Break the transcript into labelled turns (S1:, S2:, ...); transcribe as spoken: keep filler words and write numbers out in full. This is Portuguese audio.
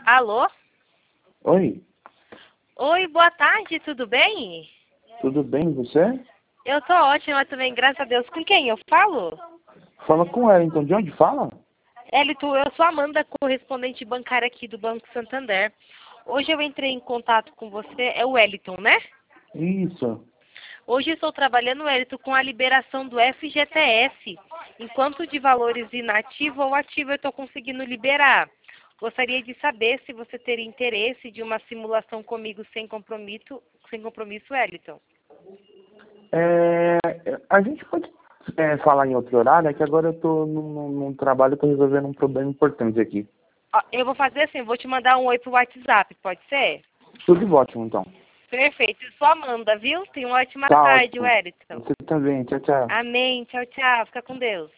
S1: Alô?
S2: Oi,
S1: Oi, boa tarde, tudo bem?
S2: tudo bem, você?
S1: Eu tô ótima também, graças a Deus. Com quem eu falo?
S2: Fala com ela, então. De onde fala?
S1: Elito, eu sou a Amanda, correspondente bancária aqui do Banco Santander. Hoje eu entrei em contato com você, é o Wellington, né?
S2: Isso.
S1: Hoje estou trabalhando, Wellington, com a liberação do F G T S. Enquanto de valores inativo ou ativo eu estou conseguindo liberar. Gostaria de saber se você teria interesse de uma simulação comigo sem compromisso, sem compromisso, Wellington.
S2: É, a gente pode é, falar em outro horário, é que agora eu tô num, num- num trabalho, eu tô resolvendo um problema importante aqui.
S1: Ó, eu vou fazer assim, eu vou te mandar um oi pro WhatsApp, pode ser?
S2: Tudo ótimo, então.
S1: Perfeito. Eu sou a Amanda, viu? Tenha uma ótima
S2: Tá
S1: tarde,
S2: ótimo.
S1: Wellington.
S2: Você também. Tchau, tchau.
S1: Amém. Tchau, tchau. Fica com Deus.